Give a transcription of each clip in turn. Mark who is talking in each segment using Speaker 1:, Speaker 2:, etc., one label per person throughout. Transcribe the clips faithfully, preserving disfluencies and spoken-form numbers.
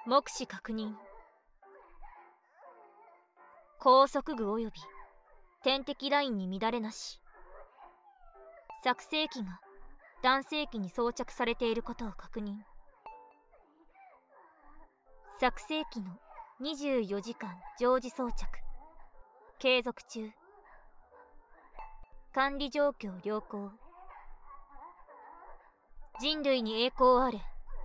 Speaker 1: 目視確認。高速具及び点滴ラインに乱れなし。作成機が男性機に装着されていることを確認。作成機のにじゅうよじかん常時装着継続中。管理状況良好。人類に栄光あれ。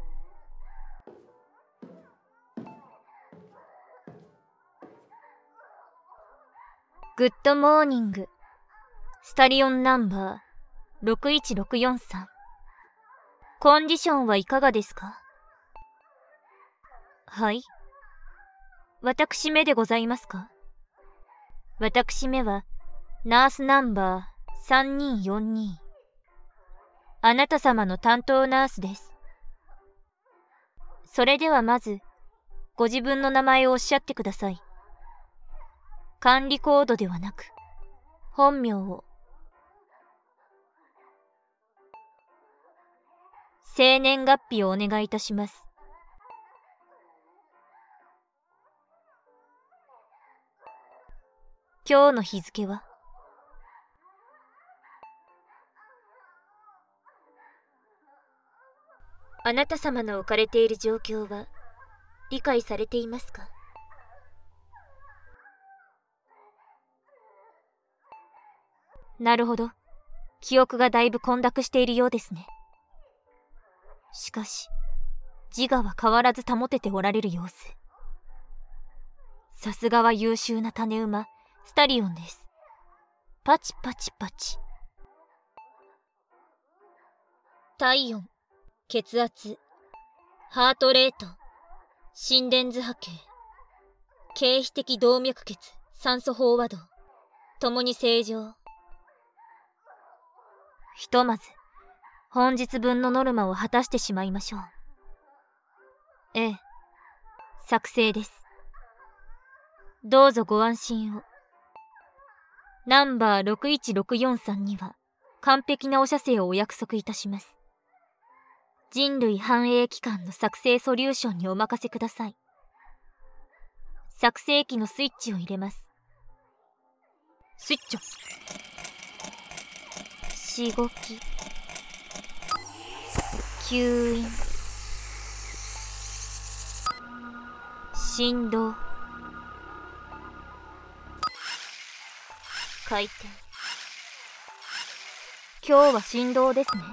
Speaker 1: グッドモーニング。スタリオンナンバーろくいちろくよんさん。コンディションはいかがですか？はい。私めでございますか？私めはナースナンバーさんにーよんに。あなた様の担当ナースです。それではまずご自分の名前をおっしゃってください。管理コードではなく本名を。生年月日をお願いいたします。今日の日付は？あなた様の置かれている状況は理解されていますか？なるほど。記憶がだいぶ混濁しているようですね。しかし、自我は変わらず保てておられる様子。さすがは優秀な種馬、スタリオンです。パチパチパチ。体温、血圧、ハートレート、心電図波形、経皮的動脈血、酸素飽和度、ともに正常。ひとまず、本日分のノルマを果たしてしまいましょう。ええ、作成です。どうぞご安心を。ナンバーろくいちろくよんさんには完璧なお射精をお約束いたします。人類繁栄機関の作成ソリューションにお任せください。作成機のスイッチを入れます。スイッチョ。しごき。吸引。振動。回転。今日は振動ですね。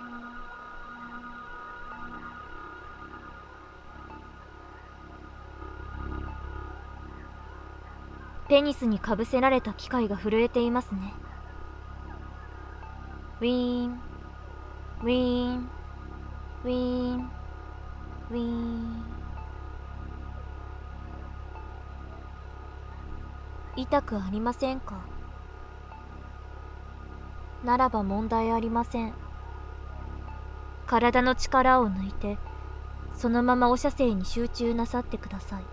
Speaker 1: ペニスにかぶせられた機械が震えていますね。ウィーン、ウィーン、ウィーン、ウィーン。痛くありませんか？ならば問題ありません。体の力を抜いて、そのままお射精に集中なさってください。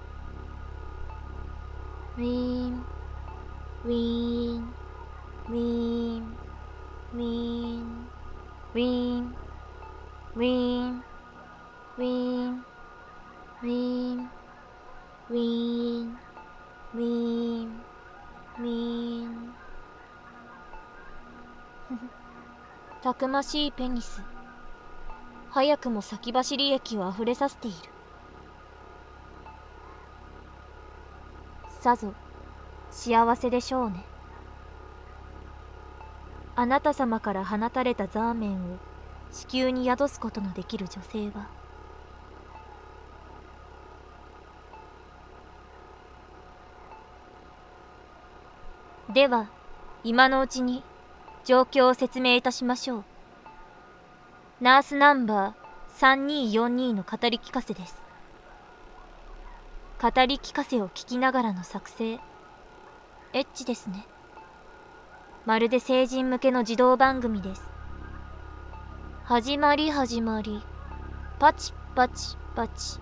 Speaker 1: ウィーン、ウィーン、ウィーン、ウィーン、ウィーン、ウィーン、ウィーン、ウィーン、ウィーン、ウィーン、ウィーン。たくましいペニス。早くも先走り液をあふれさせている。さぞ幸せでしょうね。あなた様から放たれたザーメンを子宮に宿すことのできる女性は。では今のうちに状況を説明いたしましょう。ナースナンバーさんにーよんにの語り聞かせです。語り聞かせを聞きながらの作成。エッチですね。まるで成人向けの児童番組です。始まり始まり。パチパチパチ。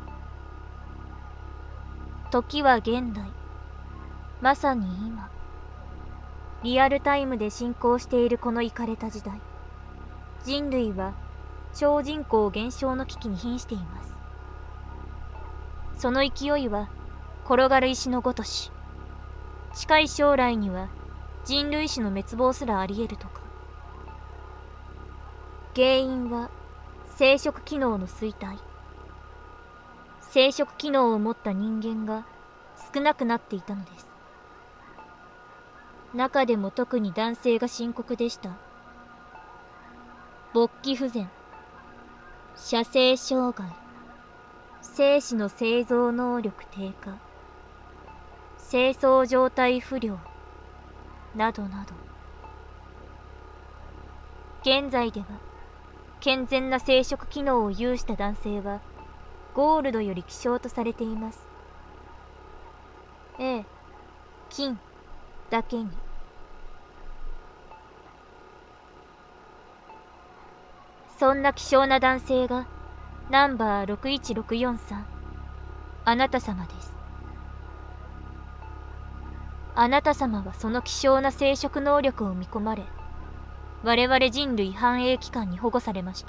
Speaker 1: 時は現代。まさに今。リアルタイムで進行しているこのイカれた時代。人類は超人口減少の危機に瀕しています。 その勢いは転がる石のごとし、近い将来には人類史の滅亡すらあり得るとか。原因は生殖機能の衰退。生殖機能を持った人間が少なくなっていたのです。中でも特に男性が深刻でした。勃起不全、射精障害、精子の製造能力低下、精巣状態不良などなど。現在では健全な生殖機能を有した男性はゴールドより希少とされています。ええ、金だけに。そんな希少な男性がナンバーろくいちろくよんさん、あなた様です。あなた様はその希少な生殖能力を見込まれ、我々人類繁栄機関に保護されました。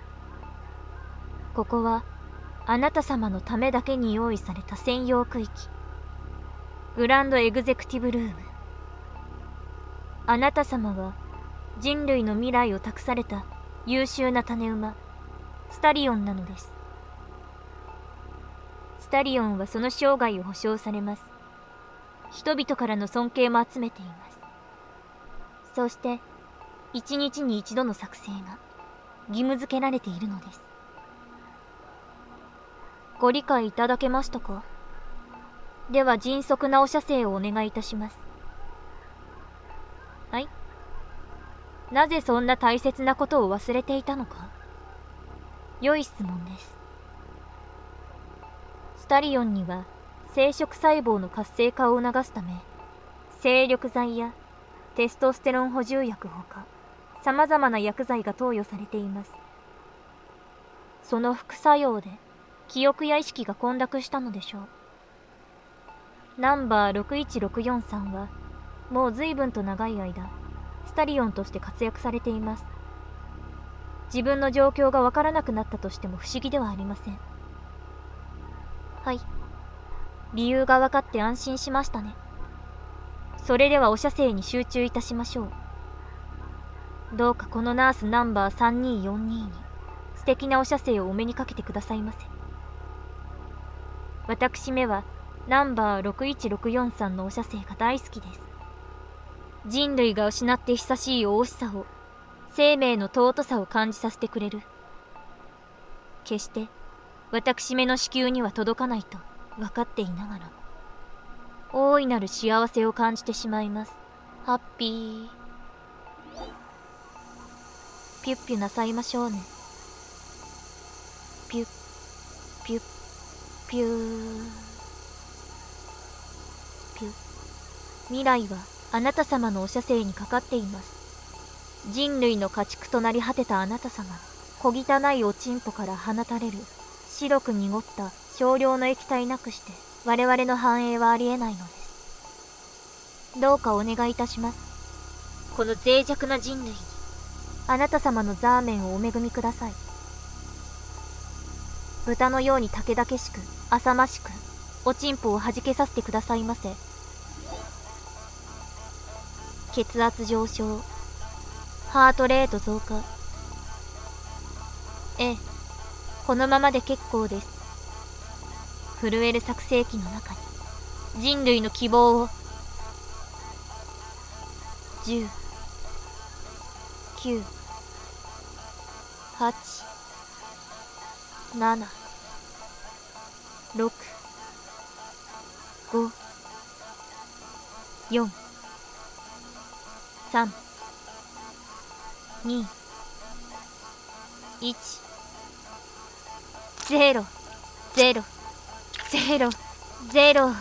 Speaker 1: ここはあなた様のためだけに用意された専用区域、グランドエグゼクティブルーム。あなた様は人類の未来を託された優秀な種馬、スタリオンなのです。スタリオンはその生涯を保証されます。人々からの尊敬も集めています。そして一日に一度の作成が義務付けられているのです。ご理解いただけましたか？では迅速なお射精をお願いいたします。はい。なぜそんな大切なことを忘れていたのか？良い質問です。スタリオンには生殖細胞の活性化を促すため、精力剤やテストステロン補充薬ほか、さまざまな薬剤が投与されています。その副作用で記憶や意識が混濁したのでしょう。ナンバーろくいちろくよんさんはもう随分と長い間スタリオンとして活躍されています。自分の状況がわからなくなったとしても不思議ではありません。はい、理由が分かって安心しましたね。それではお射精に集中いたしましょう。どうかこのナースナンバーさんにーよんにーに素敵なお射精をお目にかけてくださいませ。私めはナンバーろくいちろくよんさんのお射精が大好きです。人類が失って久しい惜しさを、生命の尊さを感じさせてくれる。決して私めの子宮には届かないと分かっていながらも、大いなる幸せを感じてしまいます。ハッピー。ピュッピュなさいましょうね。ピュッピュッピューピュッ。未来はあなた様のお射精にかかっています。人類の家畜となり果てたあなた様、小汚いおちんぽから放たれる白く濁った少量の液体なくして我々の繁栄はありえないのです。どうかお願いいたします。この脆弱な人類にあなた様のザーメンをお恵みください。豚のようにたけだけしく浅ましくおちんぽをはじけさせてくださいませ。血圧上昇、ハートレート増加。ええ、このままで結構です。震える作成機の中に人類の希望を。じゅう、きゅう、はち、なな、ろく、ご、よん、さん、に、いち、ゼロ、ゼロ、ゼロ、ゼロ。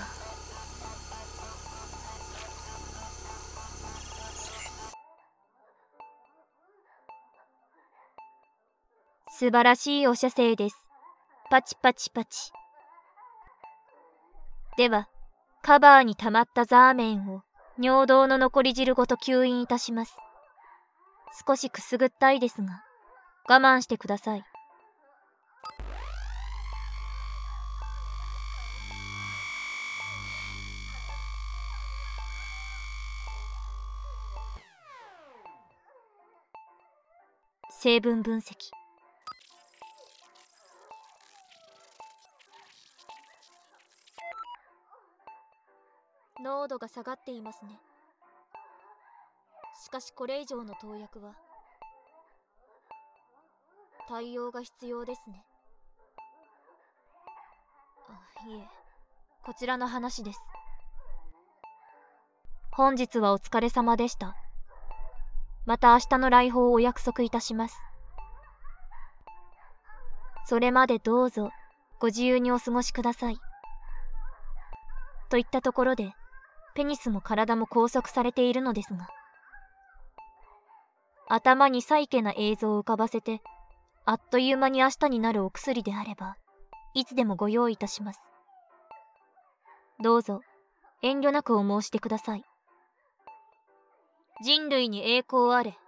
Speaker 1: 素晴らしいお射精です。パチパチパチ。では、カバーに溜まったザーメンを尿道の残り汁ごと吸引いたします。少しくすぐったいですが、我慢してください。 成分分析。濃度が下がっていますね。しかしこれ以上の投薬は対応が必要ですね。あ、いえ、こちらの話です。本日はお疲れ様でした。また明日の来訪をお約束いたします。それまでどうぞご自由にお過ごしください。といったところで、ペニスも体も拘束されているのですが、頭にサイケな映像を浮かばせて、あっという間に明日になるお薬であれば、いつでもご用意いたします。どうぞ遠慮なくお申してください。人類に栄光あれ。